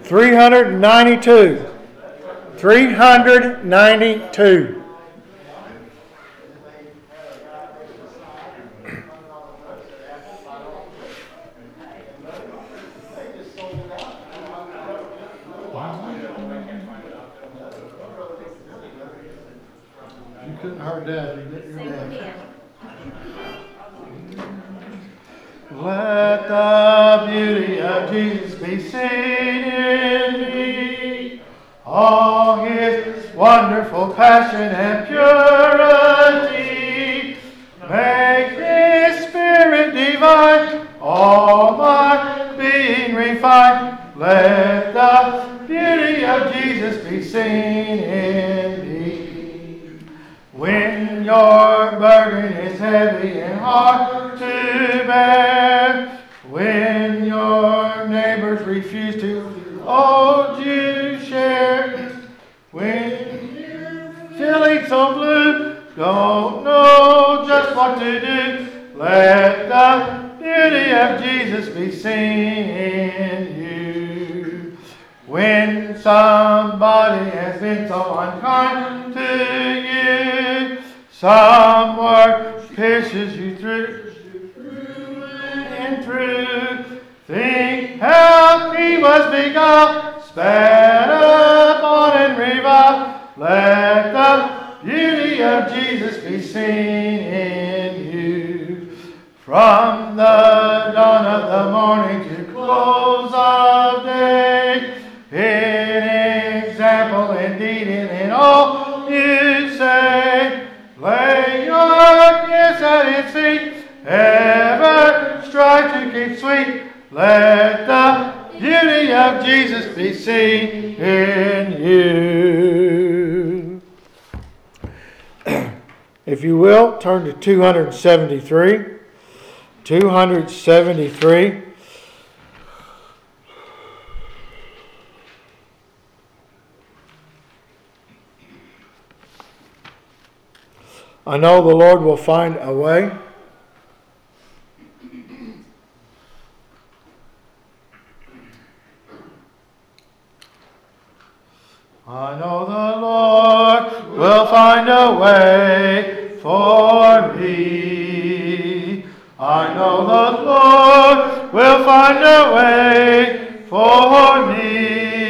392. 392. You couldn't hurt Dad. You get your dad. Let the beauty of Jesus be seen in me. All his wonderful passion and purity. Make his spirit divine, all my being refine. Let the beauty of Jesus be seen in me. When your burden is heavy and hard to bear, when your neighbors refuse to hold you share, when you're feeling so blue, don't know just what to do, let the beauty of Jesus be seen in you. When somebody has been so unkind to you, some word pierces you through and through, think how he was beguiled, spat upon and reviled. Let the beauty of Jesus be seen in you. From the dawn of the morning to close of day, in example, in deed, and in all you say, lay your gifts at his feet, ever strive to keep sweet. Let the beauty of Jesus be seen in you. If you will, turn to 273. 273. I know the Lord will find a way. I know the Lord will find a way for me. I know the Lord will find a way for me.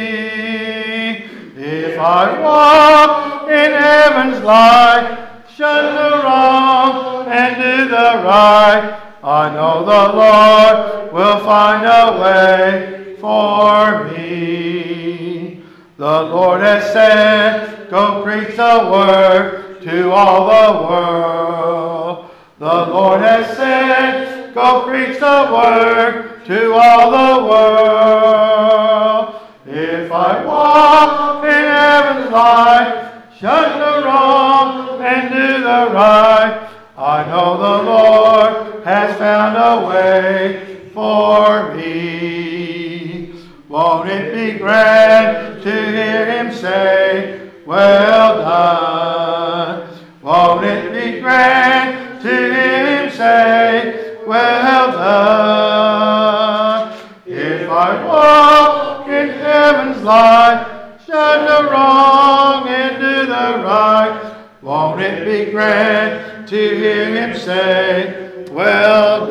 If I walk in heaven's light, shun the wrong and do the right, I know the Lord will find a way for me. The Lord has said, go preach the word to all the world. The Lord has said, go preach the word to all the world. If I walk in heaven's light, shun the wrong and do the right, I know the Lord has found a way for me. Won't it be grand to hear him say, well done? Won't it be grand to hear him say, well done? If I walk in heaven's light, shun the wrong and do the right, won't it be grand to hear him say, well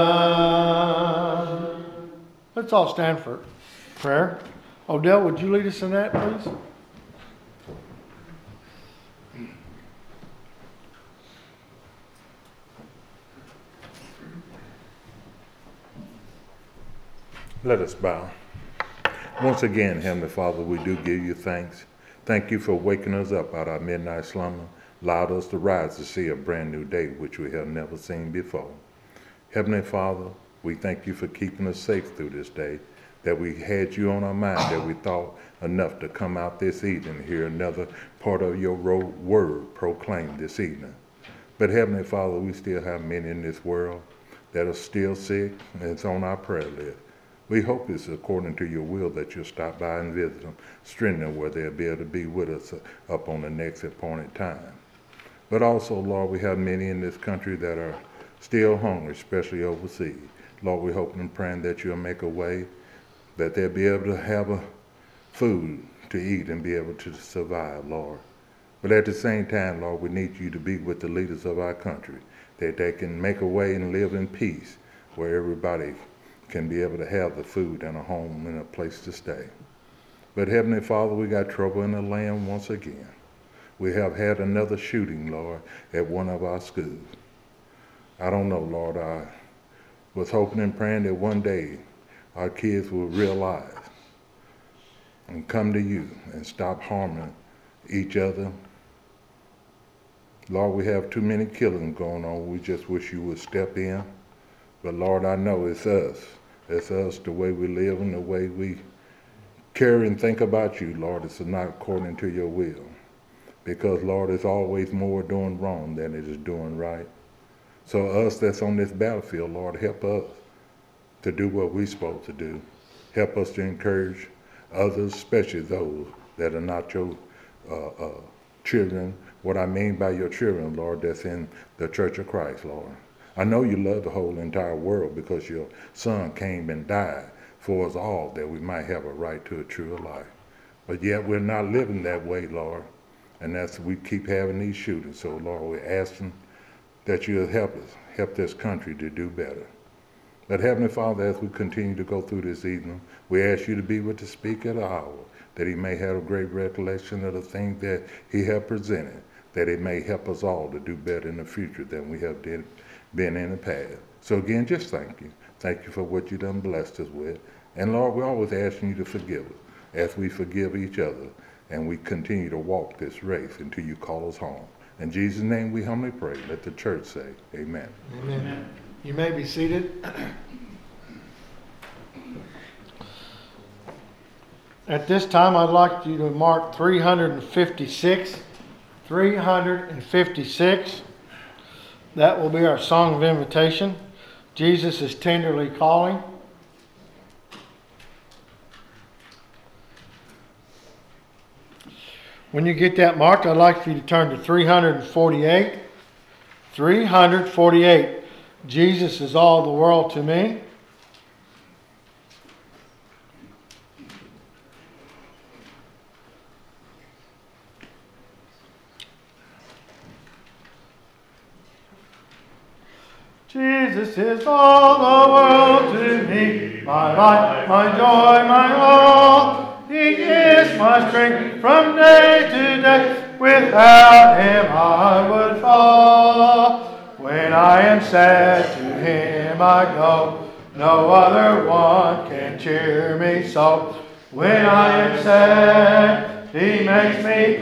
done? Let's all stand for prayer. Odell, would you lead us in that, please? Let us bow. Once again, Heavenly Father, we do give you thanks. Thank you for waking us up out of our midnight slumber, allowed us to rise to see a brand new day, which we have never seen before. Heavenly Father, we thank you for keeping us safe through this day, that we had you on our mind, that we thought enough to come out this evening and hear another part of your word proclaimed this evening. But Heavenly Father, we still have many in this world that are still sick, and it's on our prayer list. We hope it's according to your will that you'll stop by and visit them, strengthen them where they'll be able to be with us up on the next appointed time. But also, Lord, we have many in this country that are still hungry, especially overseas. Lord, we hope and praying that you'll make a way, that they'll be able to have food to eat and be able to survive, Lord. But at the same time, Lord, we need you to be with the leaders of our country, that they can make a way and live in peace, where everybody can be able to have the food and a home and a place to stay. But Heavenly Father, we got trouble in the land once again. We have had another shooting, Lord, at one of our schools. I don't know, Lord, I was hoping and praying that one day our kids will realize and come to you and stop harming each other. Lord, we have too many killings going on. We just wish you would step in. But Lord, I know it's us. It's us, the way we live and the way we care and think about you, Lord. It's not according to your will. Because, Lord, it's always more doing wrong than it is doing right. So us that's on this battlefield, Lord, help us to do what we're supposed to do. Help us to encourage others, especially those that are not your children. What I mean by your children, Lord, that's in the Church of Christ, Lord. I know you love the whole entire world because your Son came and died for us all that we might have a right to a true life. But yet we're not living that way, Lord. And that's we keep having these shootings. So, Lord, we're asking that you'll help us, help this country to do better. But Heavenly Father, as we continue to go through this evening, we ask you to be with the speaker of the hour, that he may have a great recollection of the things that he has presented, that it may help us all to do better in the future than we have been in the past. So again, just thank you. Thank you for what you done blessed us with. And Lord, we're always asking you to forgive us as we forgive each other and we continue to walk this race until you call us home. In Jesus' name we humbly pray. Let the church say amen. Amen. You may be seated. At this time, I'd like you to mark 356. 356. That will be our song of invitation. Jesus is tenderly calling. When you get that marked, I'd like for you to turn to 348. 348. Jesus is all the world to me. Jesus is all the world to me, my life, my joy, my all. He is my strength from day to day. Without him I would fall. When I am sad, to him I go. No other one can cheer me so. When I am sad, he makes me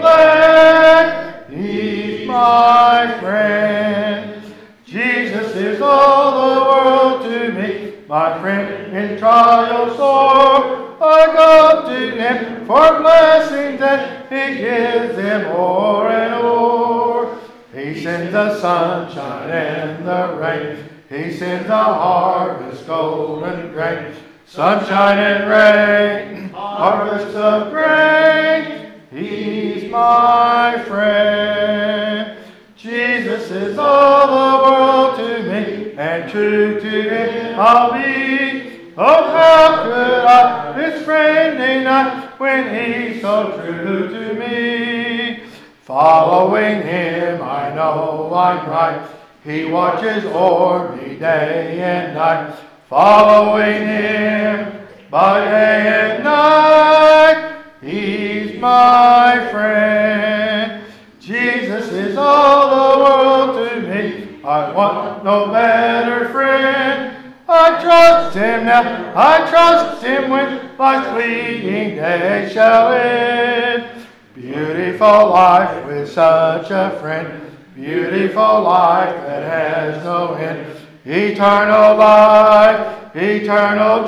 glad. He's my friend. Jesus is all the world to me, my friend in trial sore. I go to him for blessings and he gives them o'er and o'er. He sends the sunshine and the rain. He sends the harvest, golden grain. Sunshine and rain, harvest of grain. He's my friend. Jesus is all the world to me, and true to him I'll be. Oh, how could I, his friend, deny when he's so true to me? Following him, I know I'm right. He watches o'er me day and night. Following him by day and night, he's my friend. Jesus is all the world to me. I want no better friend. I trust him now. I trust him when life's fleeting day shall end. Beautiful life with such a friend. Beautiful life that has no end. Eternal life, eternal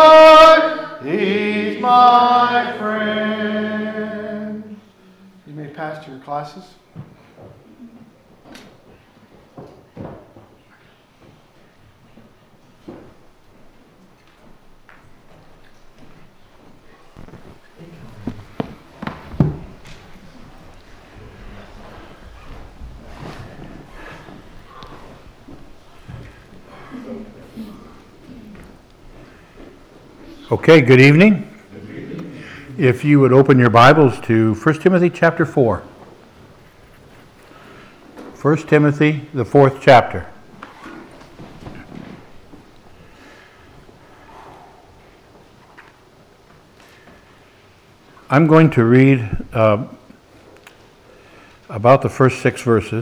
joy. He's my friend. You may pass to your classes. Okay, good evening. If you would open your Bibles to 1 Timothy chapter 4. 1 Timothy, the 4th chapter. I'm going to read about the first 6 verses,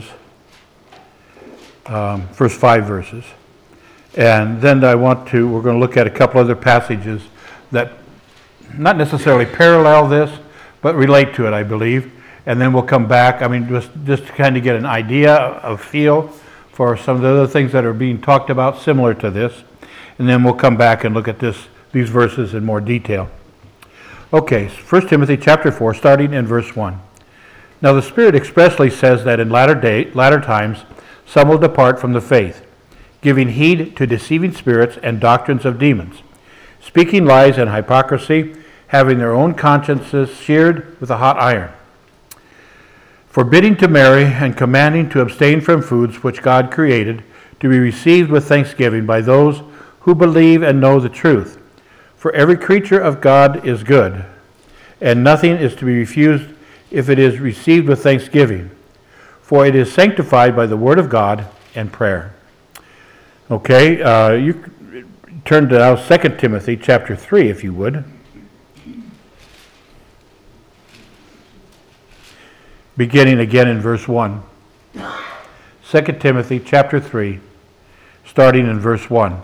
first 5 verses. And then we're going to look at a couple other passages that not necessarily parallel this, but relate to it, I believe. And then we'll come back, just to kind of get an idea, a feel for some of the other things that are being talked about similar to this. And then we'll come back and look at these verses in more detail. Okay, 1 Timothy chapter 4, starting in verse 1. Now the Spirit expressly says that in latter times some will depart from the faith, giving heed to deceiving spirits and doctrines of demons, speaking lies and hypocrisy, having their own consciences seared with a hot iron, forbidding to marry and commanding to abstain from foods which God created to be received with thanksgiving by those who believe and know the truth. For every creature of God is good, and nothing is to be refused if it is received with thanksgiving, for it is sanctified by the word of God and prayer. Okay, you turn to now 2 Timothy chapter 3, if you would. Beginning again in verse 1. 2 Timothy chapter 3, starting in verse 1.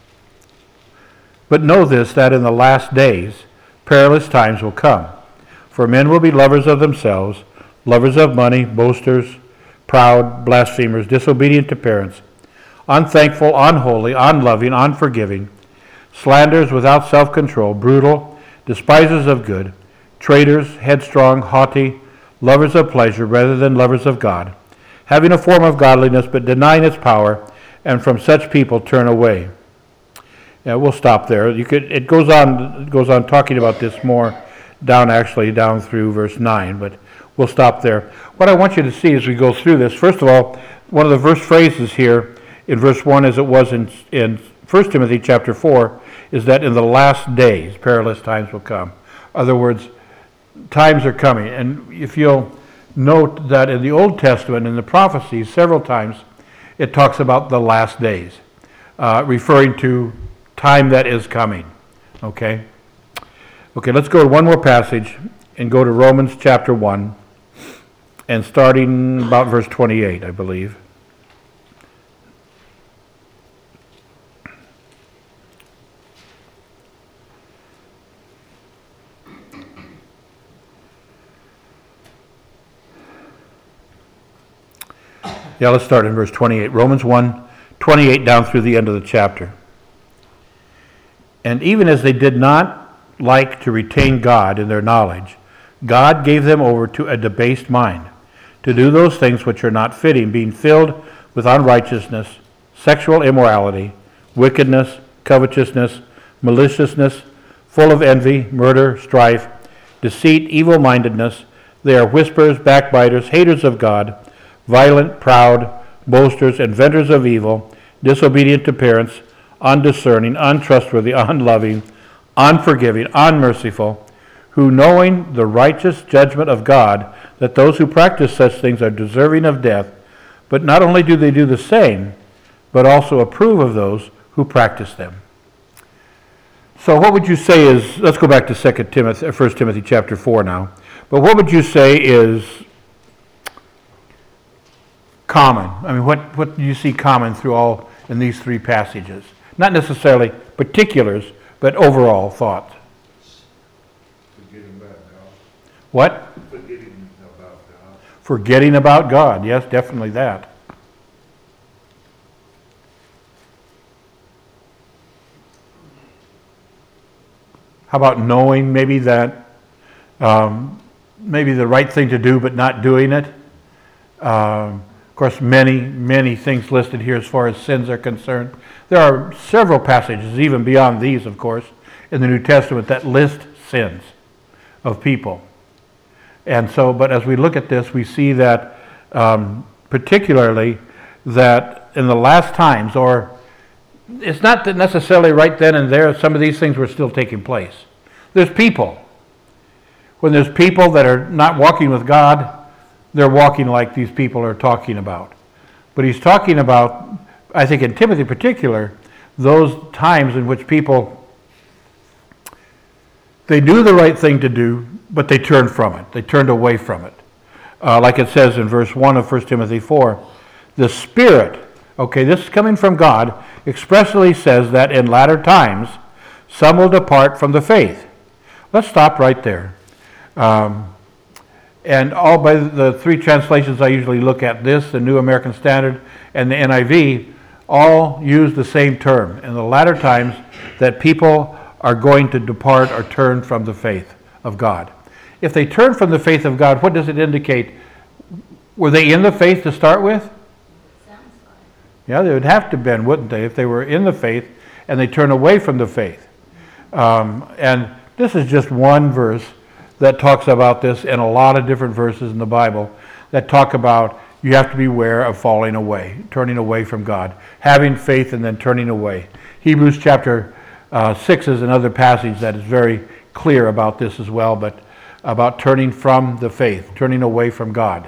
But know this, that in the last days perilous times will come. For men will be lovers of themselves, lovers of money, boasters, proud, blasphemers, disobedient to parents, unthankful, unholy, unloving, unforgiving, slanderers, without self-control, brutal, despisers of good, traitors, headstrong, haughty, lovers of pleasure rather than lovers of God, having a form of godliness but denying its power, and from such people turn away. Yeah, we'll stop there. It goes on talking about this more down through verse 9, but we'll stop there. What I want you to see as we go through this, first of all, one of the verse phrases here in verse 1, as it was in 1 Timothy chapter 4, is that in the last days perilous times will come. In other words, times are coming. And if you'll note that in the Old Testament, in the prophecies, several times it talks about the last days, referring to time that is coming. Okay, let's go to one more passage and go to Romans chapter 1, and starting about verse 28, I believe. Yeah, let's start in verse 28. Romans 1, 28 down through the end of the chapter. And even as they did not like to retain God in their knowledge, God gave them over to a debased mind, to do those things which are not fitting, being filled with unrighteousness, sexual immorality, wickedness, covetousness, maliciousness, full of envy, murder, strife, deceit, evil-mindedness. They are whisperers, backbiters, haters of God, violent, proud, boasters, inventors of evil, disobedient to parents, undiscerning, untrustworthy, unloving, unforgiving, unmerciful, who knowing the righteous judgment of God, that those who practice such things are deserving of death, but not only do they do the same, but also approve of those who practice them. So what would you say is, let's go back to 1 Timothy chapter 4 now, but what would you say is common? What do you see common through all in these 3 passages? Not necessarily particulars, but overall thought. Forgetting about God. What? Forgetting about God. Forgetting about God. Yes, definitely that. How about knowing maybe that maybe the right thing to do but not doing it? Of course, many things listed here as far as sins are concerned. There are several passages, even beyond these, of course, in the New Testament that list sins of people. And so, but as we look at this, we see that particularly that in the last times, or it's not that necessarily right then and there, some of these things were still taking place. There's people, when there's people that are not walking with God, they're walking like these people are talking about. But he's talking about, I think in Timothy in particular, those times in which people, they do the right thing to do, but they turned from it. They turned away from it. Like it says in verse 1 of 1 Timothy 4, the Spirit, okay, this is coming from God, expressly says that in latter times, some will depart from the faith. Let's stop right there. And all by the three translations I usually look at, this, the New American Standard, and the NIV, all use the same term. In the latter times, that people are going to depart or turn from the faith of God. If they turn from the faith of God, what does it indicate? Were they in the faith to start with? Sounds like. Yeah, they would have to have been, wouldn't they, if they were in the faith and they turn away from the faith. And this is just one verse that talks about this, and a lot of different verses in the Bible that talk about you have to beware of falling away, turning away from God, having faith and then turning away. Hebrews chapter 6 is another passage that is very clear about this as well, but about turning from the faith, turning away from God.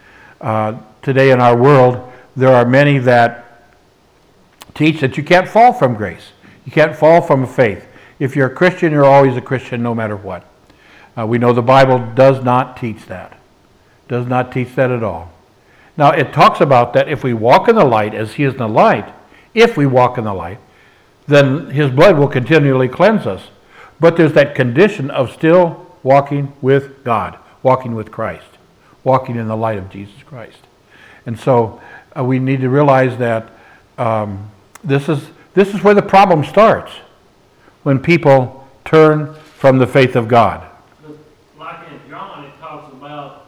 Today in our world, there are many that teach that you can't fall from grace. You can't fall from faith. If you're a Christian, you're always a Christian no matter what. We know the Bible does not teach that. Does not teach that at all. Now, it talks about that if we walk in the light as he is in the light, if we walk in the light, then his blood will continually cleanse us. But there's that condition of still walking with God, walking with Christ, walking in the light of Jesus Christ. And so we need to realize that this is where the problem starts, when people turn from the faith of God. Like in John, it talks about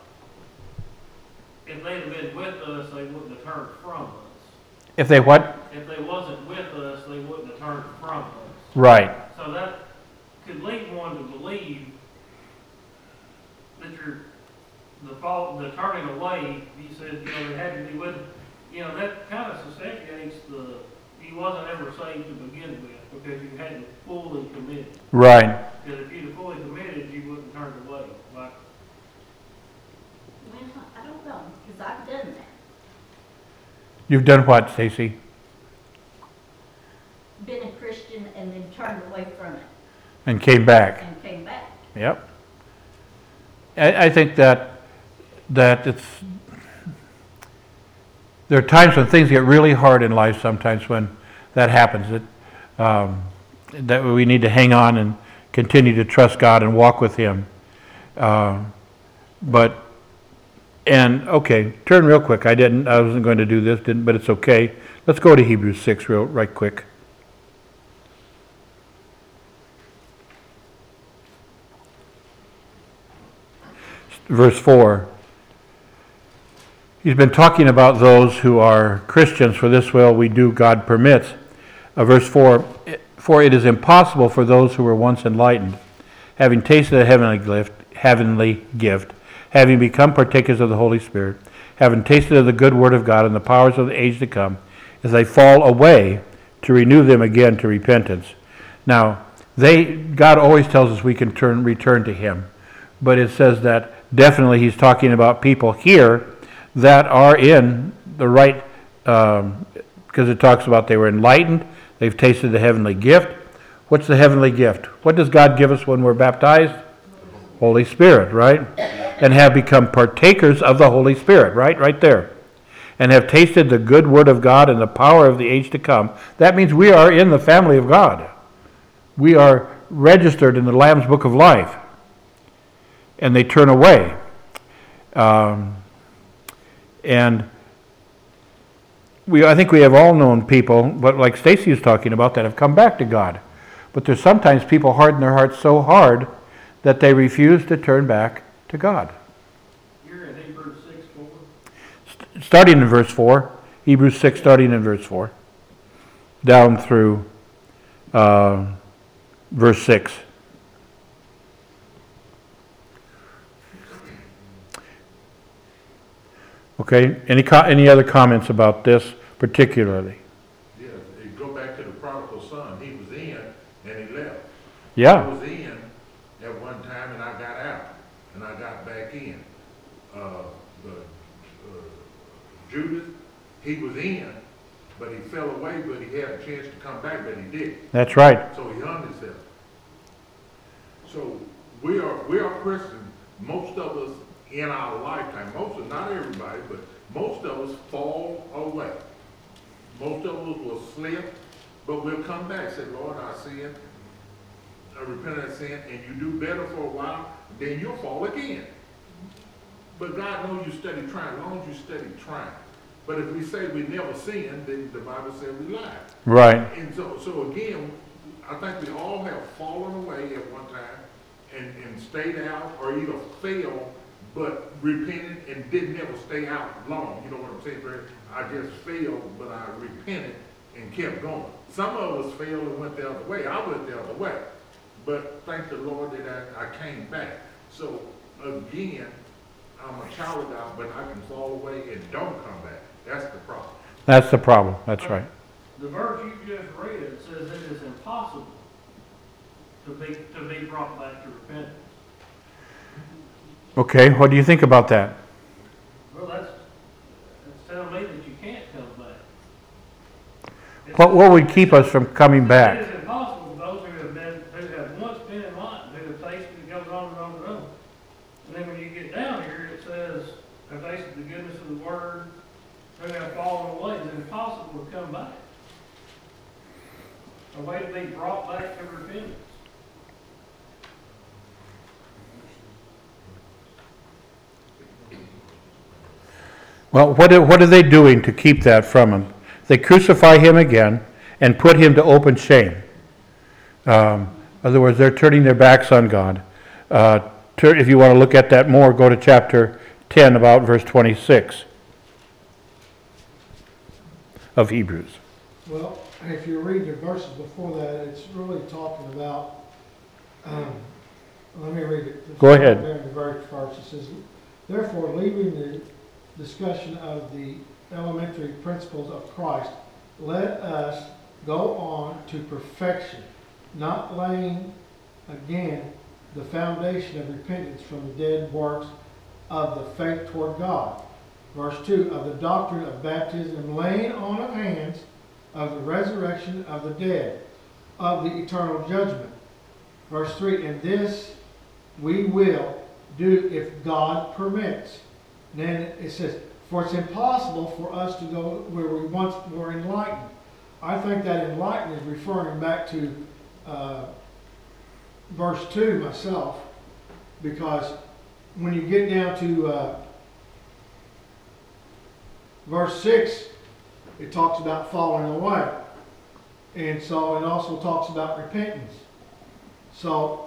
if they'd have been with us, they wouldn't have turned from us. If they what? If they wasn't with us, they wouldn't have turned from us. Right. So that could lead one to believe that the turning away, he said, they had to be with, that kind of substantiates he wasn't ever saved to begin with because you hadn't fully committed. Right. Because if you'd have fully committed, you wouldn't have turned away. Like, Well, I don't know, because I've done that. You've done what, Stacy? Been a Christian and then turned away from it And came back. and came back. Yep. I think that it's, there are times when things get really hard in life sometimes when that happens. That we need to hang on and continue to trust God and walk with him. Okay, turn real quick. I wasn't going to do this, but it's okay. Let's go to Hebrews 6 right quick. Verse 4. He's been talking about those who are Christians, for this will we do, God permits. Verse 4, for it is impossible for those who were once enlightened, having tasted the heavenly gift, having become partakers of the Holy Spirit, having tasted of the good word of God and the powers of the age to come, as they fall away, to renew them again to repentance. Now, God always tells us we can return to him, but it says that definitely he's talking about people here that are in the right, because it talks about they were enlightened, they've tasted the heavenly gift. What's the heavenly gift? What does God give us when we're baptized? Holy Spirit, right? And have become partakers of the Holy Spirit, right? Right there. And have tasted the good word of God and the power of the age to come. That means we are in the family of God. We are registered in the Lamb's Book of Life. And they turn away. I think we have all known people, but like Stacy was talking about, that have come back to God. But there's sometimes people harden their hearts so hard that they refuse to turn back to God. you're in Hebrews 6:4. Starting in verse 4, Hebrews 6, starting in verse 4, down through verse 6. Okay, any other comments about this particularly? Yeah, you go back to the prodigal son. He was in and he left. I Yeah, was in at one time and I got out. Judas, he was in, but he fell away, but he had a chance to come back, but he didn't. That's right. So he hung himself. So we are Christians, most of us in our lifetime, not everybody, but most of us fall away. Most of us will slip, but we'll come back and say, Lord, I sinned, I repent of that sin, and you do better for a while, then you'll fall again. But God knows you study trying, as long as you study trying. But if we say we never sinned, then the Bible says we lie. Right. And so again, I think we all have fallen away at one time and stayed out, or either failed but repented and didn't ever stay out long. You know what I'm saying, Brad? I just failed, but I repented and kept going. Some of us failed and went the other way. I went the other way. But thank the Lord that I came back. So again, I'm a child of God, but I can fall away and don't come back. That's the problem. That's the problem. That's right. The verse you just read says it is impossible to be brought back to repentance. Okay, what do you think about that? Well, that's telling me that you can't come back. What would keep us from coming It back? is impossible for those who have once been enlightened, who have tasted, it goes on and on and on. And then when you get down here, it says, have tasted the goodness of the word, who have fallen away. It's impossible to come back. A way to be brought back to repentance. Well, what are they doing to keep that from him? They crucify him again and put him to open shame. In other words, they're turning their backs on God. If you want to look at that more, go to chapter 10, about verse 26 of Hebrews. Well, if you read the verses before that, it's really talking about, let me read it. Go ahead. There in the very first, it says, therefore, leaving the discussion of the elementary principles of Christ, let us go on to perfection, not laying again the foundation of repentance from the dead works of the faith toward God. Verse 2, of the doctrine of baptism and laying on of hands, of the resurrection of the dead, of the eternal judgment. Verse 3, and this we will do if God permits. And then it says, for it's impossible for us to go where we once were enlightened. I think that enlightened is referring back to verse 2 myself, because when you get down to verse 6, it talks about falling away. And so it also talks about repentance. So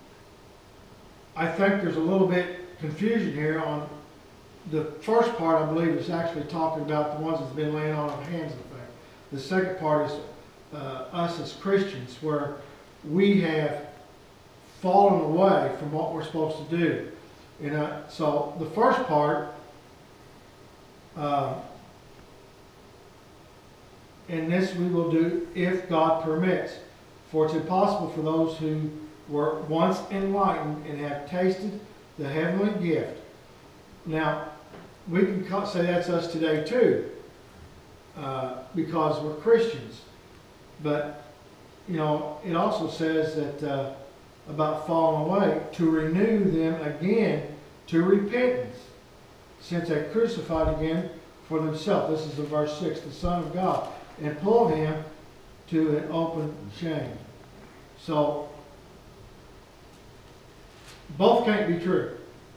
I think there's a little bit confusion here on the first part. I believe is actually talking about the ones that's been laying on of hands of the faith. The second part is us as Christians, where we have fallen away from what we're supposed to do. So the first part, and this we will do if God permits. For it's impossible for those who were once enlightened and have tasted the heavenly gift. Now, we can say that's us today too, because we're Christians. But, you know, it also says that about falling away, to renew them again to repentance, since they crucified again for themselves. This is in verse 6, the Son of God, and pull him to an open shame. So, both can't be true.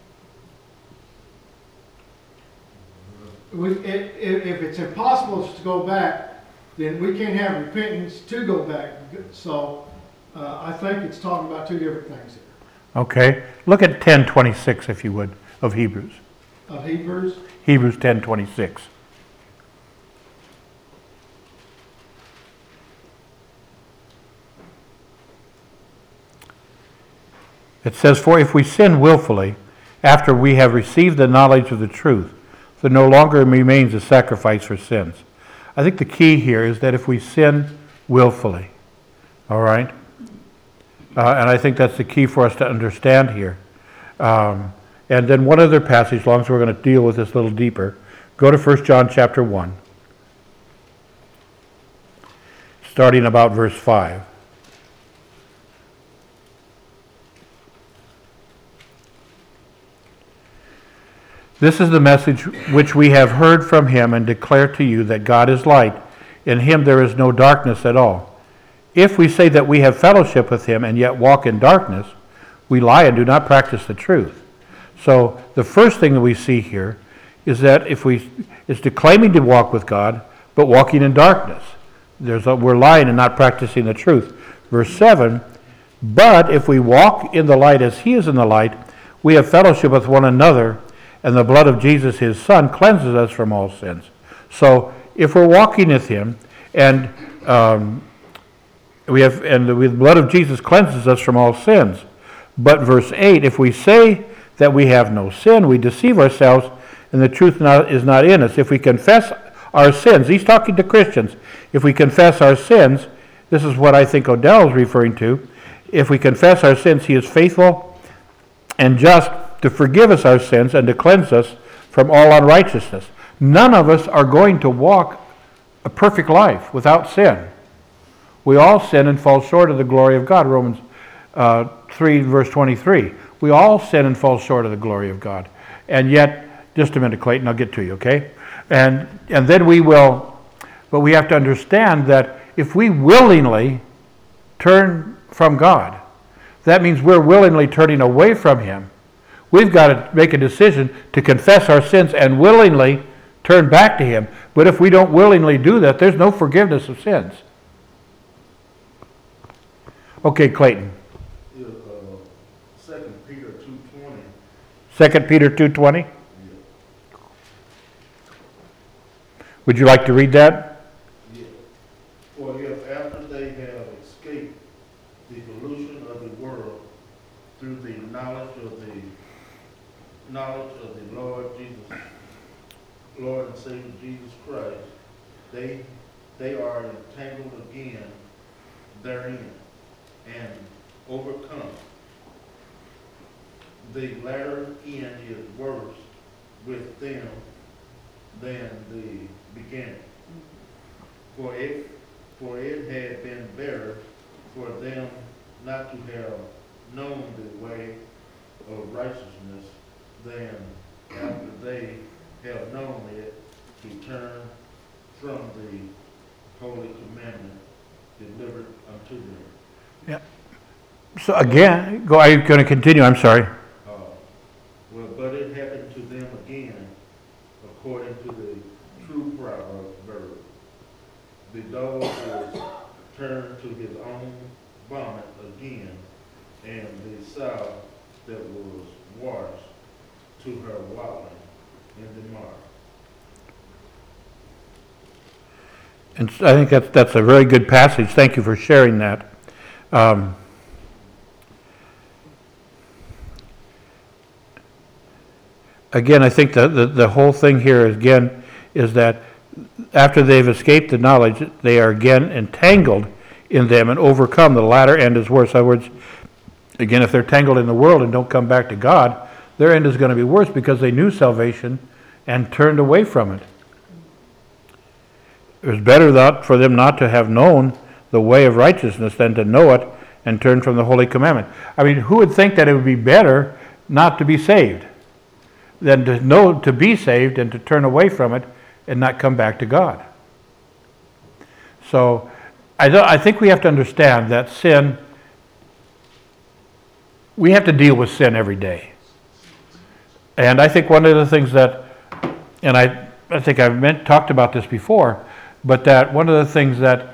If it's impossible to go back, then we can't have repentance to go back. So, I think it's talking about two different things here. Okay. Look at 10:26, if you would, of Hebrews. Of Hebrews? Hebrews 10:26. It says, for if we sin willfully, after we have received the knowledge of the truth, there no longer remains a sacrifice for sins. I think the key here is that if we sin willfully, all right? And I think that's the key for us to understand here. And then one other passage, as long as we're going to deal with this a little deeper, Go to 1 John chapter 1, starting about verse 5. This is the message which we have heard from him and declare to you, that God is light. In him there is no darkness at all. If we say that we have fellowship with him and yet walk in darkness, we lie and do not practice the truth. So the first thing that we see here is that is claiming to walk with God, but walking in darkness. We're lying and not practicing the truth. Verse 7, but if we walk in the light as he is in the light, we have fellowship with one another, and the blood of Jesus, his Son, cleanses us from all sins. So if we're walking with him, and the blood of Jesus cleanses us from all sins. But verse 8, if we say that we have no sin, we deceive ourselves, and the truth is not in us. If we confess our sins, he's talking to Christians. If we confess our sins, this is what I think Odell is referring to. If we confess our sins, he is faithful and just to forgive us our sins and to cleanse us from all unrighteousness. None of us are going to walk a perfect life without sin. We all sin and fall short of the glory of God. Romans 3 verse 23. We all sin and fall short of the glory of God. And yet, just a minute, Clayton, I'll get to you, okay? And then we will, but we have to understand that if we willingly turn from God, that means we're willingly turning away from him. We've got to make a decision to confess our sins and willingly turn back to him. But if we don't willingly do that, there's no forgiveness of sins. Okay, Clayton. 2 Peter 2:20. 2 Peter 2:20? Yeah. Would you like to read that? Yeah. For if after they have escaped the pollution of the world through the knowledge of the Lord and Savior Jesus Christ, they are entangled again therein and overcome. The latter end is worse with them than the beginning. For it had been better for them not to have known the way of righteousness than after they have known it to turn from the holy commandment delivered unto them. Yeah. So again, are you going to continue? I'm sorry. But it happened to them again, according to the true proverb. The dog is turned to his own vomit again, and the sow that was washed to her wallowing in the mire. And I think that's a very good passage. Thank you for sharing that. Again, I think the whole thing here is that after they've escaped the knowledge, they are again entangled in them and overcome. The latter end is worse. In other words, again, if they're tangled in the world and don't come back to God, their end is going to be worse because they knew salvation and turned away from it. It was better for them not to have known the way of righteousness than to know it and turn from the holy commandment. I mean, who would think that it would be better not to be saved than to know to be saved and to turn away from it and not come back to God? So I think we have to understand that sin, we have to deal with sin every day. And I think one of the things that, and I think I've talked about this before, but that one of the things that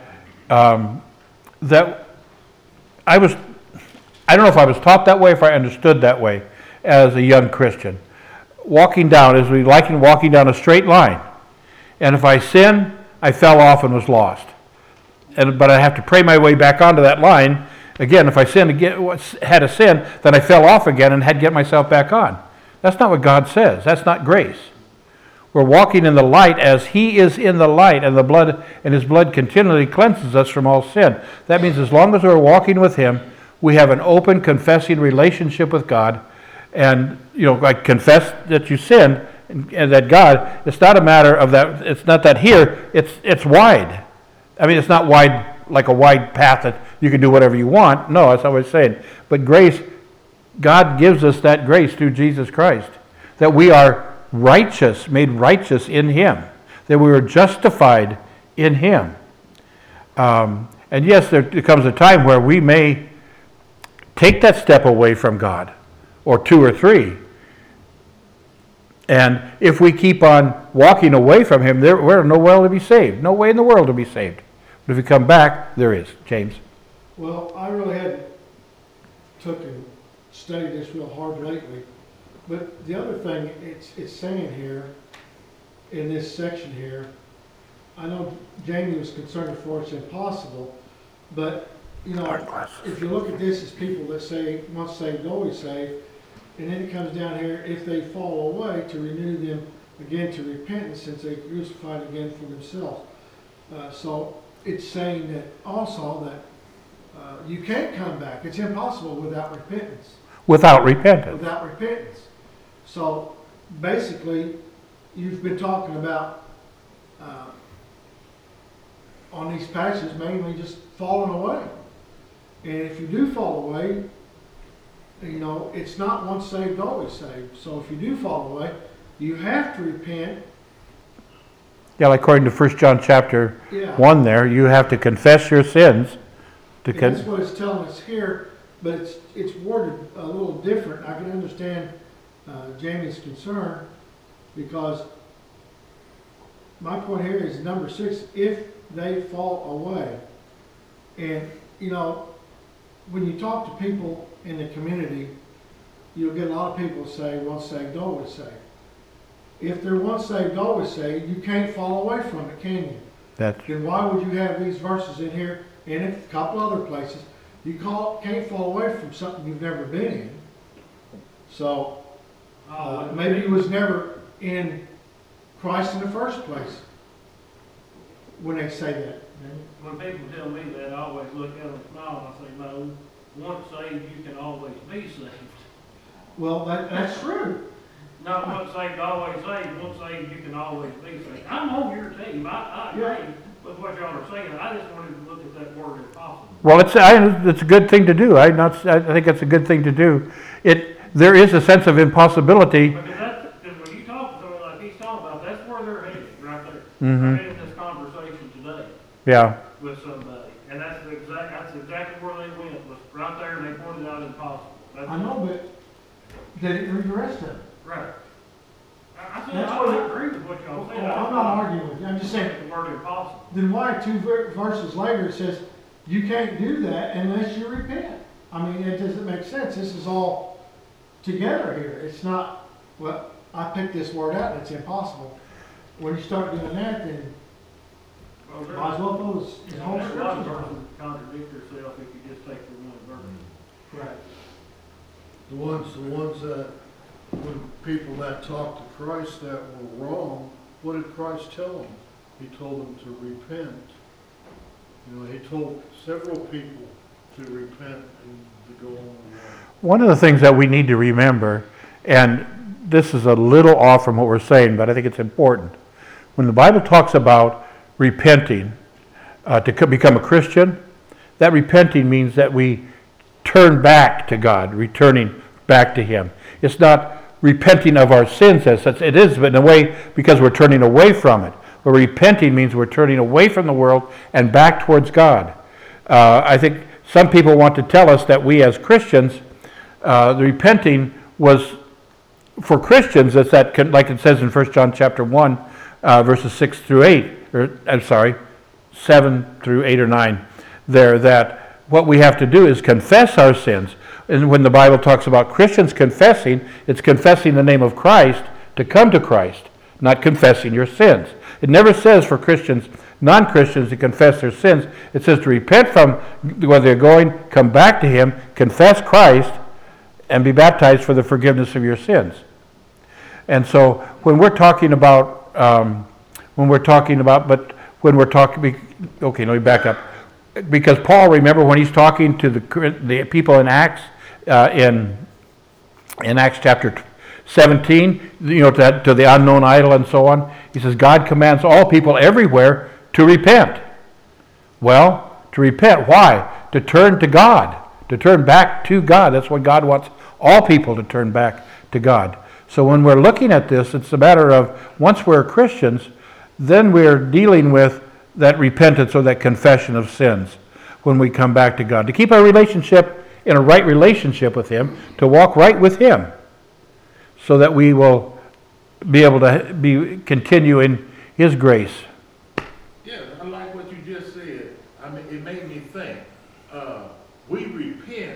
that I don't know if I was taught that way, if I understood that way as a young Christian. Walking down, as we liken walking down a straight line. And if I sin, I fell off and was lost. But I have to pray my way back onto that line. Again, if I had a sin, then I fell off again and had to get myself back on. That's not what God says. That's not grace. We're walking in the light as he is in the light, and his blood continually cleanses us from all sin. That means as long as we're walking with him, we have an open, confessing relationship with God. And, like confess that you sinned, and that God, it's not a matter of that, it's not that here, it's wide. I mean, it's not wide like a wide path that you can do whatever you want. No, that's not what it's saying. But grace, God gives us that grace through Jesus Christ, that we are righteous, made righteous in Him, that we were justified in Him. And yes, there comes a time where we may take that step away from God, or two or three. And if we keep on walking away from Him, we're no way to be saved. No way in the world to be saved. But if we come back, there is. James? Well, I really hadn't took and studied this real hard lately. But the other thing it's saying here, in this section here, I know Jamie was concerned for it's impossible, but, you know, if you look at this as people that say, once saved, always saved, and then it comes down here, if they fall away, to renew them again to repentance, since they crucified again for themselves. So it's saying that also that you can't come back. It's impossible without repentance. Without repentance. Without repentance. So basically, you've been talking about on these passages mainly just falling away. And if you do fall away, you know, it's not once saved, always saved. So if you do fall away, you have to repent. Yeah, like according to 1 John chapter Yeah. 1 there, you have to confess your sins. And that's what it's telling us here, but it's worded a little different. I can understand Jamie's concern, because my point here is number 6, if they fall away. And, you know, when you talk to people in the community, you'll get a lot of people say, once saved, always saved. If they're once saved, always saved, you can't fall away from it, can you? Then why would you have these verses in here and a couple other places? You can't fall away from something you've never been in. So maybe you was never in Christ in the first place when they say that. When people tell me that, I always look at them and smile and I say, no, once saved, you can always be saved. Well, that's true. Not once saved, always saved. Once saved, you can always be saved. I'm on your team. I agree with what y'all are saying. I just wanted to look at that word if possible. Well, it's a good thing to do. I think it's a good thing to do. There is a sense of impossibility. Because when you talk to someone like he's talking about, that's where they're headed, right there. Mm-hmm. They're in this conversation today Yeah. with somebody. And that's exactly where they went, was right there, and they pointed out impossible. I know, but they didn't read the rest of it. Right. I said, That's I what agree with what y'all said. I'm not arguing with you. I'm just saying, The word impossible. then why 2 verses later it says, you can't do that unless you repent? I mean, it doesn't make sense. This is all together here. It's not, well, I picked this word out and it's impossible. When you start doing that, then Well, might as well throw the whole there's a lot of scripture verses that contradict yourself if you just take the one verse. Right. The ones that, when people that talked to Christ that were wrong, what did Christ tell them? He told them to repent. You know, he told several people to repent and to go on the way. One of the things that we need to remember, and this is a little off from what we're saying, but I think it's important. When the Bible talks about repenting to become a Christian, that repenting means that we turn back to God, returning back to Him. It's not repenting of our sins as such. It is, but in a way, because we're turning away from it. But repenting means we're turning away from the world and back towards God. I think some people want to tell us that we as Christians, the repenting was for Christians. It's that, like it says in 1 John chapter 1, verses 6 through 8, or I'm sorry, 7 through 8 or 9, there, that what we have to do is confess our sins. And when the Bible talks about Christians confessing, it's confessing the name of Christ to come to Christ, not confessing your sins. It never says for Christians, non-Christians, to confess their sins. It says to repent from where they're going, come back to Him, confess Christ, and be baptized for the forgiveness of your sins. And so when we're talking about, okay, let me back up. Because Paul, remember when he's talking to the people in Acts, in Acts chapter 17, to the unknown idol and so on. He says, God commands all people everywhere to repent. Well, to repent, why? To turn to God, to turn back to God. That's what God wants all people to turn back to God. So when we're looking at this, it's a matter of, once we're Christians, then we're dealing with that repentance or that confession of sins when we come back to God. To keep our relationship in a right relationship with Him, to walk right with Him, so that we will be able to continue in His grace. Yeah, I like what you just said. I mean, it made me think. We repent.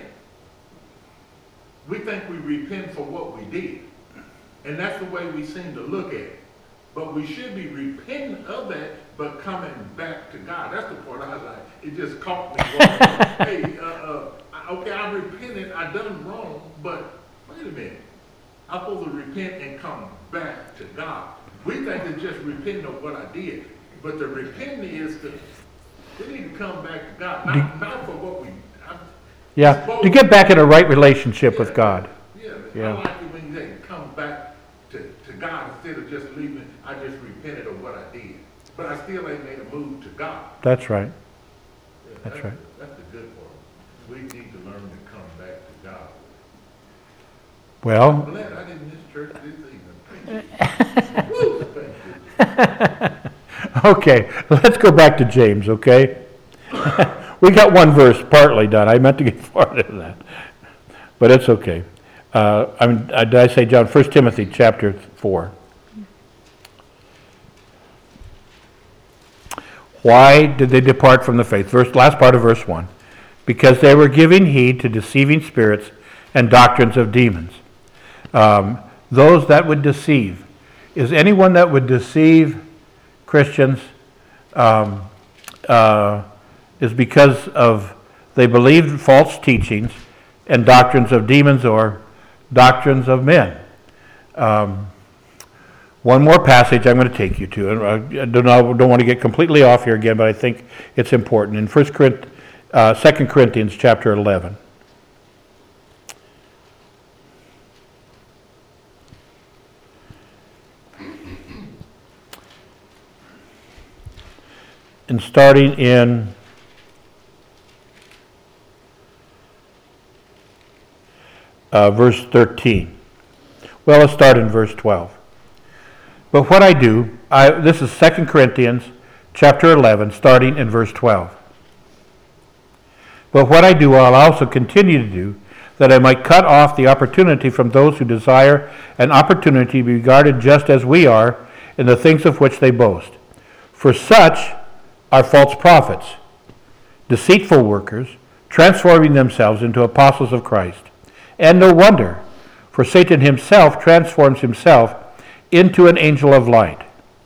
We think we repent for what we did. And that's the way we seem to look at it. But we should be repenting of that, but coming back to God. That's the part I like. It just caught me. Hey, okay, I repented. I done wrong, but wait a minute. I'm supposed to repent and come back to God. We think it's just repenting of what I did. But the repenting is we need to come back to God. Not for what we to get back in a right relationship with God. Yeah. I like it when you say come back to God instead of just leaving. I just repented of what I did. But I still ain't made a move to God. That's right. Yeah, That's right. That's the good part. We need to learn to come back to God. Well, I'm glad I didn't miss church this evening. Woo, thank you. okay, let's go back to James, okay? We got one verse partly done. I meant to get farther than that. But it's okay. Did I say John? 1 Timothy chapter 4. Why did they depart from the faith? Last part of verse 1. Because they were giving heed to deceiving spirits and doctrines of demons. Those that would deceive. Is anyone that would deceive Christians is because of they believed false teachings and doctrines of demons or doctrines of men. One more passage I'm going to take you to, and I don't want to get completely off here again, but I think it's important. In 2 Corinthians chapter 11. And starting in verse 13. Well, let's start in verse 12. But what I do, this is 2 Corinthians chapter 11, starting in verse 12. But what I do, I'll also continue to do, that I might cut off the opportunity from those who desire an opportunity to be regarded just as we are in the things of which they boast. For such are false prophets, deceitful workers, transforming themselves into apostles of Christ. And no wonder, for Satan himself transforms himself into an angel of light.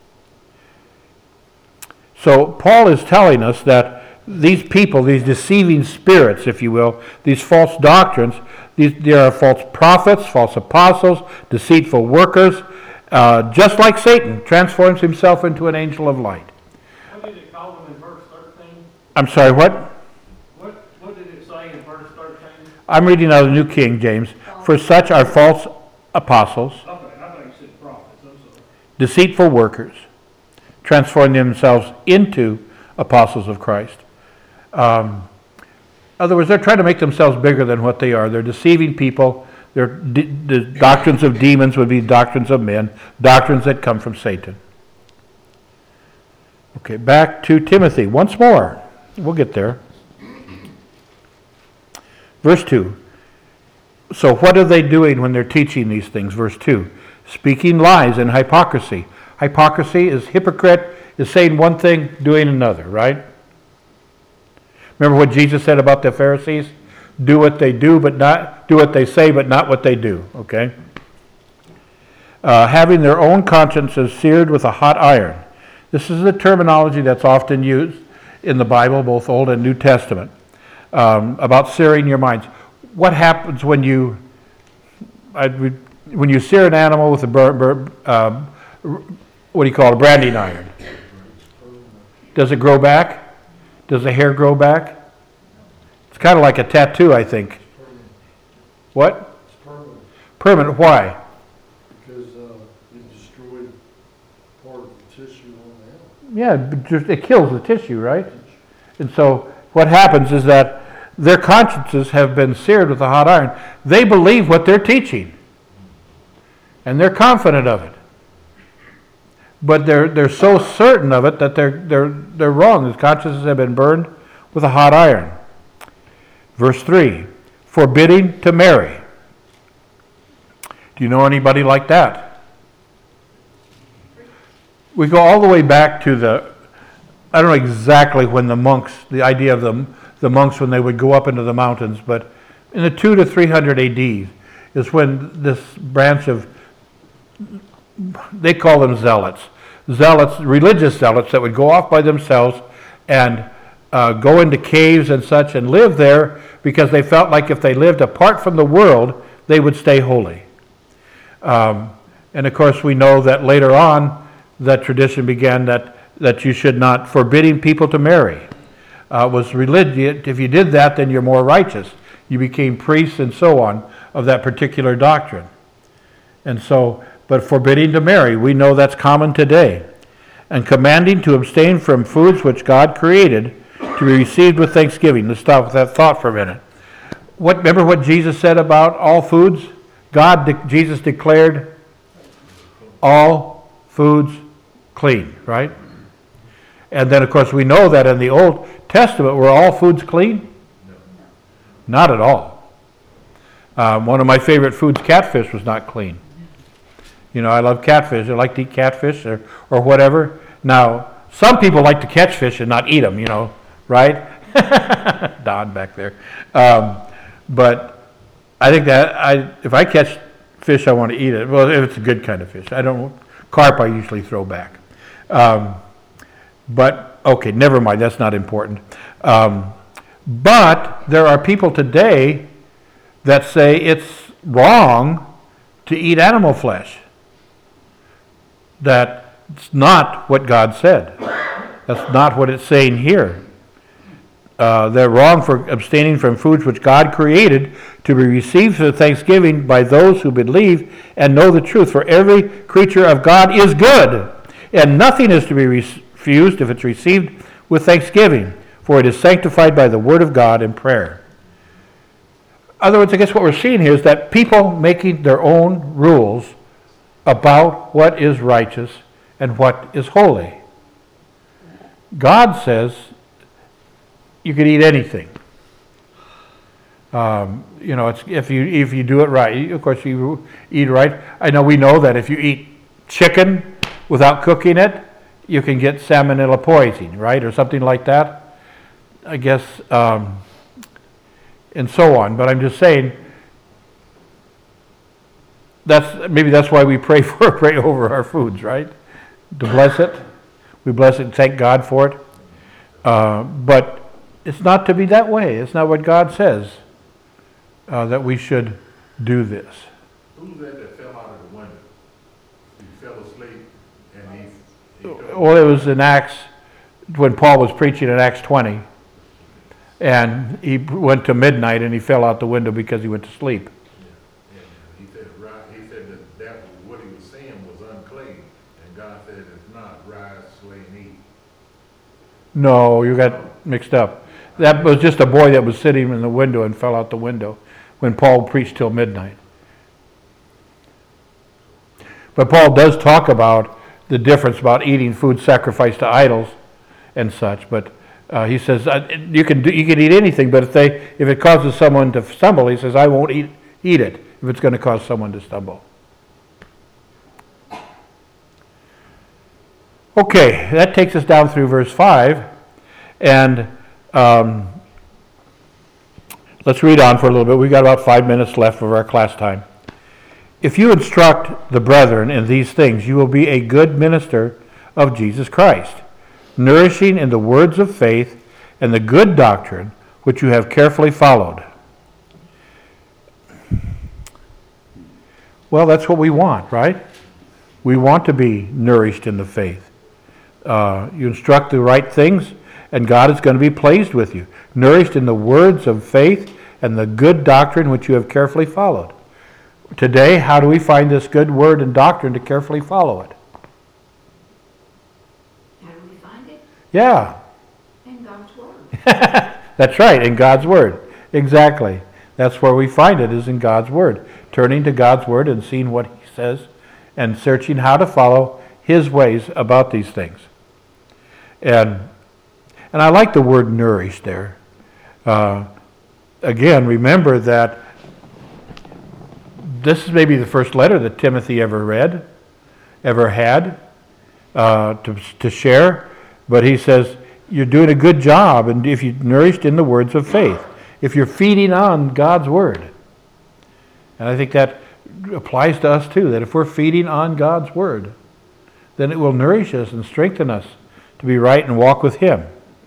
So Paul is telling us that these people, these deceiving spirits, if you will, these false doctrines, there are false prophets, false apostles, deceitful workers, just like Satan transforms himself into an angel of light. What did it call them in verse 13? I'm sorry, what? What did it say in verse 13? I'm reading out of the New King James. For such are false apostles, Okay, I thought you said prophets, I'm sorry. deceitful workers, transforming themselves into apostles of Christ. In other words, they're trying to make themselves bigger than what they are. They're deceiving people. The doctrines of demons would be doctrines of men, doctrines that come from Satan. Okay, back to Timothy once more. We'll get there. Verse 2. So what are they doing when they're teaching these things? Verse 2. Speaking lies and hypocrisy. Hypocrisy is hypocrite, is saying one thing, doing another, right? Remember what Jesus said about the Pharisees? Do what they do, but not do what they say, but not what they do. Okay? Having their own consciences seared with a hot iron. This is the terminology that's often used in the Bible, both Old and New Testament, about searing your minds. What happens when you sear an animal with a what do you call it, a branding iron? Does it grow back? Does the hair grow back? It's kind of like a tattoo, I think. What? Permanent. Why? Yeah, but just, it kills the tissue, right? And so what happens is that their consciences have been seared with a hot iron. They believe what they're teaching, and they're confident of it. But they're so certain of it that they're wrong. Their consciences have been burned with a hot iron. Verse 3, forbidding to marry. Do you know anybody like that? We go all the way back to I don't know exactly when the idea of the monks when they would go up into the mountains, but in the 200 to 300 AD is when this branch of, they call them zealots, religious zealots that would go off by themselves and go into caves and such and live there because they felt like if they lived apart from the world, they would stay holy. And of course we know that later on that tradition began that you should not, forbidding people to marry. Was religious. If you did that, then you're more righteous. You became priests and so on of that particular doctrine. And so, but forbidding to marry, we know that's common today. And commanding to abstain from foods which God created to be received with thanksgiving. Let's stop with that thought for a minute. Remember what Jesus said about all foods? Jesus declared all foods clean, right? And then, of course, we know that in the Old Testament, were all foods clean? No. Not at all. One of my favorite foods, catfish, was not clean. You know, I love catfish. I like to eat catfish or whatever. Now, some people like to catch fish and not eat them, you know, right? Don back there. But I think that if I catch fish, I want to eat it. Well, if it's a good kind of fish. Carp I usually throw back. But, okay, never mind, that's not important. But there are people today that say it's wrong to eat animal flesh. That's not what God said. That's not what it's saying here. They're wrong for abstaining from foods which God created to be received with thanksgiving by those who believe and know the truth. For every creature of God is good, and nothing is to be refused if it's received with thanksgiving, for it is sanctified by the word of God and prayer. In other words, I guess what we're seeing here is that people making their own rules about what is righteous and what is holy. God says you can eat anything. You know, it's, if you do it right. Of course, you eat right. We know that if you eat chicken without cooking it, you can get salmonella poisoning, right, or something like that. I guess, and so on. But I'm just saying maybe that's why we pray over our foods, right? To bless it. We bless it and thank God for it. But it's not to be that way. It's not what God says that we should do this. Who's that fell out of the window? He fell asleep and he well, it was in Acts, when Paul was preaching in Acts 20. And he went to midnight and he fell out the window because he went to sleep. He said that what he was saying was unclean. And God said it's not. Rise, slay, and eat. No, you got mixed up. That was just a boy that was sitting in the window and fell out the window when Paul preached till midnight. But Paul does talk about the difference about eating food sacrificed to idols and such. But he says you can eat anything, but if it causes someone to stumble, he says I won't eat it if it's going to cause someone to stumble. Okay, that takes us down through verse 5, and let's read on for a little bit. We've got about 5 minutes left of our class time. If you instruct the brethren in these things, you will be a good minister of Jesus Christ, nourishing in the words of faith and the good doctrine which you have carefully followed. Well, that's what we want, right? We want to be nourished in the faith. You instruct the right things, and God is going to be pleased with you. Nourished in the words of faith and the good doctrine which you have carefully followed. Today, how do we find this good word and doctrine to carefully follow it? do we find it? Yeah, In God's Word. that's right, in God's Word. Exactly. That's where we find it, is in God's Word. Turning to God's Word and seeing what He says and searching how to follow His ways about these things. And I like the word nourished there. Again, remember that this is maybe the first letter that Timothy ever had to share. But he says, you're doing a good job, and if you're nourished in the words of faith, if you're feeding on God's Word. And I think that applies to us too, that if we're feeding on God's Word, then it will nourish us and strengthen us to be right and walk with Him.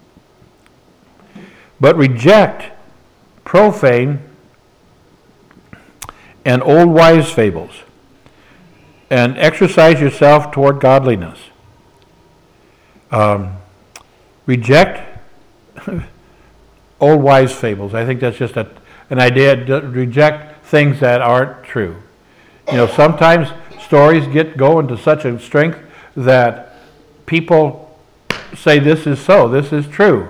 But reject profane and old wives' fables, and exercise yourself toward godliness. Reject old wives' fables. I think that's just an idea to reject things that aren't true. You know, sometimes stories go into such a strength that people say this is so, this is true.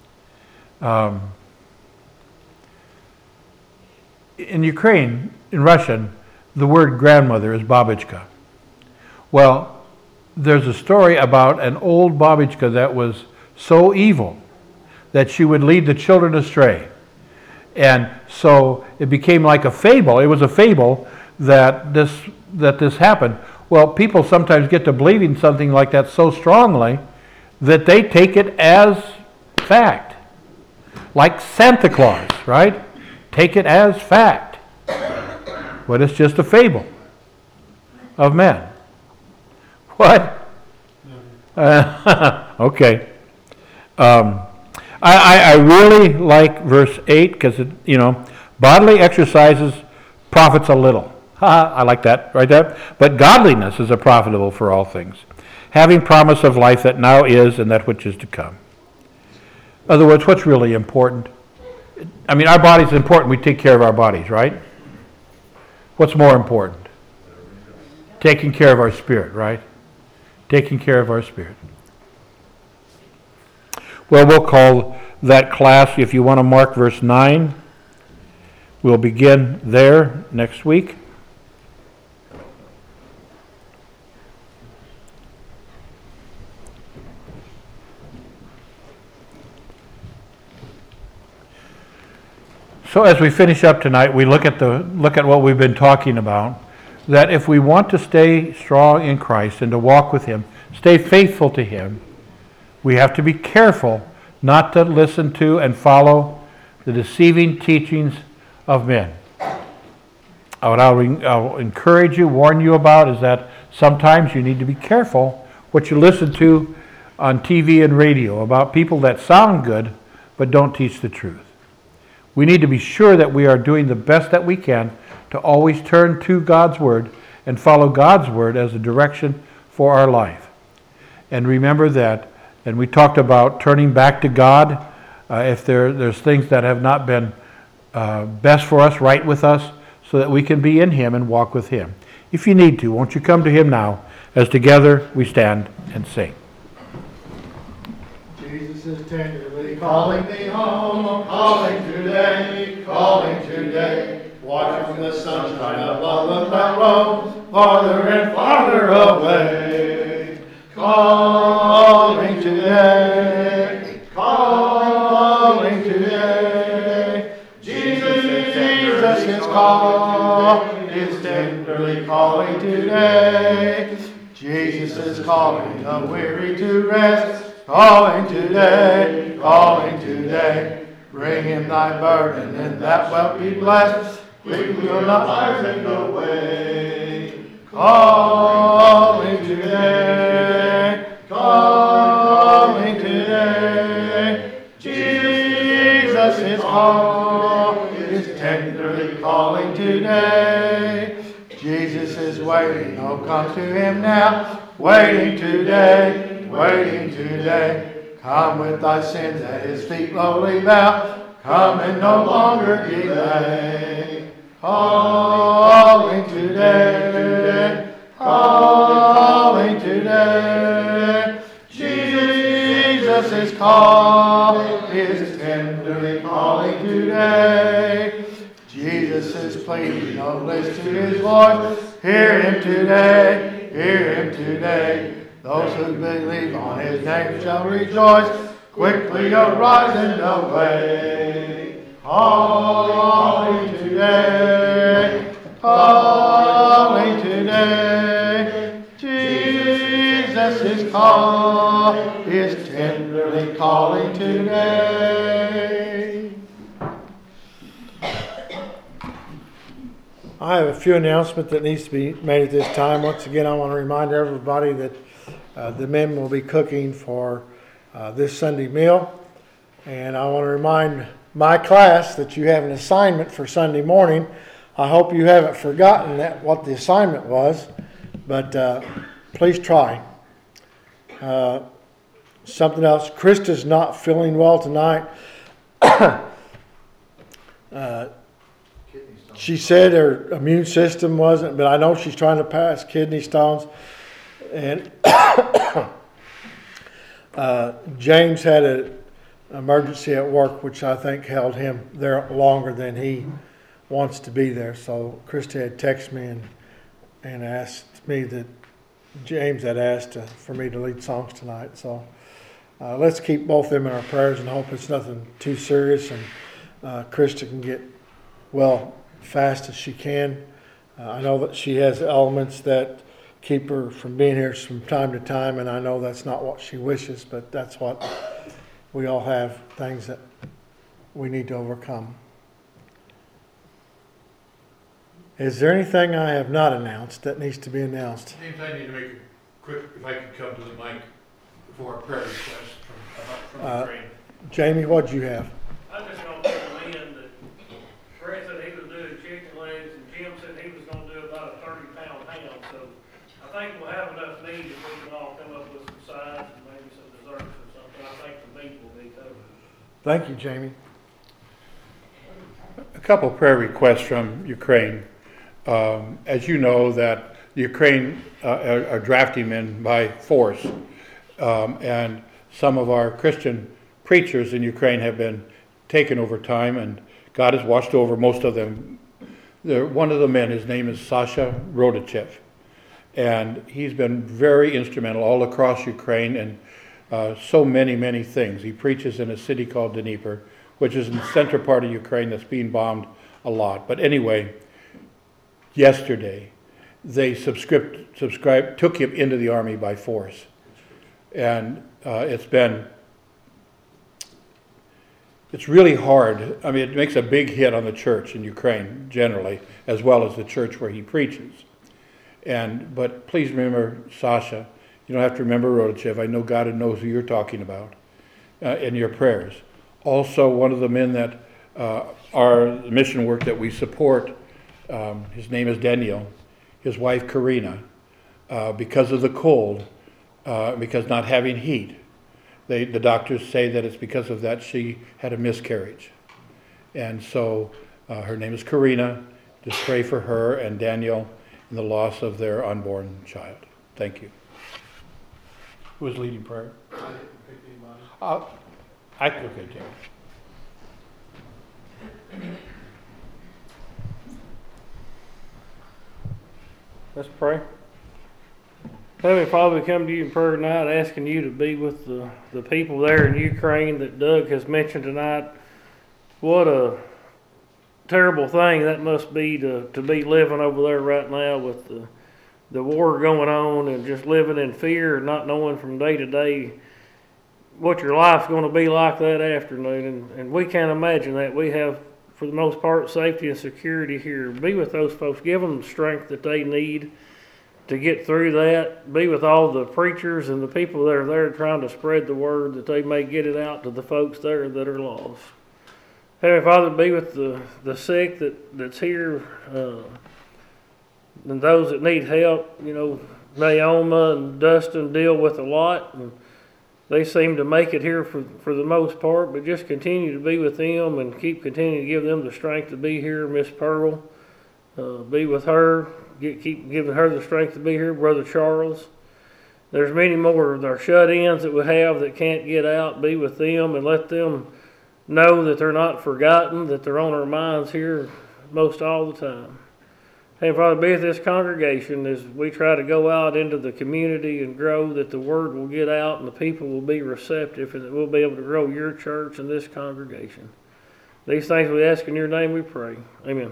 In Ukraine, in Russian, the word grandmother is babushka. Well, there's a story about an old babushka that was so evil that she would lead the children astray. And so it became like a fable. It was a fable that this happened. Well, people sometimes get to believing something like that so strongly that they take it as fact. Like Santa Claus, right? Take it as fact. But it's just a fable of men. What? Okay. I really like verse 8 because, bodily exercises profits a little. I like that right there. But godliness is profitable for all things, having promise of life that now is and that which is to come. In other words, what's really important? I mean, our body's important. We take care of our bodies, right? What's more important? Taking care of our spirit, right? Taking care of our spirit. Well, we'll call that class, if you want to mark verse 9, we'll begin there next week. So as we finish up tonight, we look at what we've been talking about, that if we want to stay strong in Christ and to walk with Him, stay faithful to Him, we have to be careful not to listen to and follow the deceiving teachings of men. I'll encourage you, warn you about is that sometimes you need to be careful what you listen to on TV and radio about people that sound good but don't teach the truth. We need to be sure that we are doing the best that we can to always turn to God's Word and follow God's Word as a direction for our life. And remember that, and we talked about turning back to God if there's things that have not been best for us, right with us, so that we can be in Him and walk with Him. If you need to, won't you come to Him now as together we stand and sing. Jesus is tenderly calling thee home, calling today, calling today. Watch from the sunshine of love that roams farther and farther away. Calling today, calling today. Jesus is calling, is tenderly calling today. Jesus is calling the weary to rest. Calling today, calling today. Bring Him thy burden, and thou wilt be blessed. We will not turn away. Calling today, calling today. Jesus is calling, is tenderly calling today. Jesus is waiting, oh come to Him now. Waiting today. Waiting today, come with thy sins at His feet lowly bow. Come and no longer delay. Calling today, calling today. Jesus Jesus' call is tenderly calling today. Jesus is pleading, oh, listen to his voice. Hear him today, hear him today. Those who believe on his name shall rejoice. Quickly arise and away. Calling today, calling today. Jesus' call is tenderly calling today. I have a few announcements that needs to be made at this time. Once again, I want to remind everybody that the men will be cooking for this Sunday meal. And I want to remind my class that you have an assignment for Sunday morning. I hope you haven't forgotten what the assignment was, but please try. Something else, Krista's not feeling well tonight. She said her immune system wasn't, but I know she's trying to pass kidney stones. And James had an emergency at work, which I think held him there longer than he wants to be there. So Krista had texted me and asked me that James had asked for me to lead songs tonight. So let's keep both of them in our prayers and hope it's nothing too serious and Krista can get well fast as she can. I know that she has elements that keep her from being here from time to time, and I know that's not what she wishes, but that's what we all have, things that we need to overcome. Is there anything I have not announced that needs to be announced? James, I need to make a quick, if I could come to the mic for a prayer request from the train. Jamie, what'd you have? I'm just gonna recommend that Brett said he was doing chicken legs, and Jim said he was gonna do about a 30-pound ham, so I think we'll have enough meat if we can all come up with some sides and maybe some desserts or something. I think the meat will be covered. Thank you, Jamie. A couple prayer requests from Ukraine. As you know, that Ukraine are drafting men by force, and some of our Christian preachers in Ukraine have been taken over time, and God has watched over most of them. One of the men, his name is Sasha Rodichev, and he's been very instrumental all across Ukraine and so many things. He preaches in a city called Dnipro, which is in the center part of Ukraine that's being bombed a lot. But anyway, yesterday they took him into the army by force, and it's really hard. I mean, it makes a big hit on the church in Ukraine generally, as well as the church where he preaches. But please remember Sasha. You don't have to remember Rodichev. I know God knows who you're talking about in your prayers. Also, one of the men that are the mission work that we support, his name is Daniel. His wife Karina, because of the cold, because not having heat, the doctors say that it's because of that she had a miscarriage. And so her name is Karina. Just pray for her and Daniel in the loss of their unborn child. Thank you. Who was leading prayer? I didn't pick anybody. Okay, James. Let's pray. Heavenly Father, we come to you in prayer tonight asking you to be with the people there in Ukraine that Doug has mentioned tonight. What a terrible thing that must be to be living over there right now with the war going on and just living in fear and not knowing from day to day what your life's going to be like that afternoon. And we can't imagine that. We have, for the most part, safety and security here. Be with those folks. Give them the strength that they need to get through that. Be with all the preachers and the people that are there trying to spread the word, that they may get it out to the folks there that are lost. Heavenly Father, be with the sick that's here, and those that need help. You know, Naoma and Dustin deal with a lot, and they seem to make it here for the most part, but just continue to be with them and continue to give them the strength to be here. Miss Pearl, be with her. Keep giving her the strength to be here. Brother Charles. There's many more of our shut-ins that we have that can't get out. Be with them and let them know that they're not forgotten, that they're on our minds here most all the time. And Father, be with this congregation as we try to go out into the community and grow, that the word will get out and the people will be receptive, and that we'll be able to grow your church and this congregation. These things we ask in your name we pray. Amen.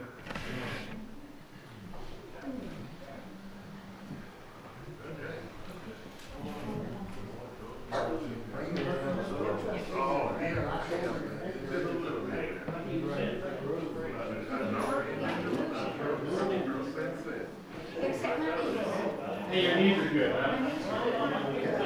Hey, your knees are good, huh?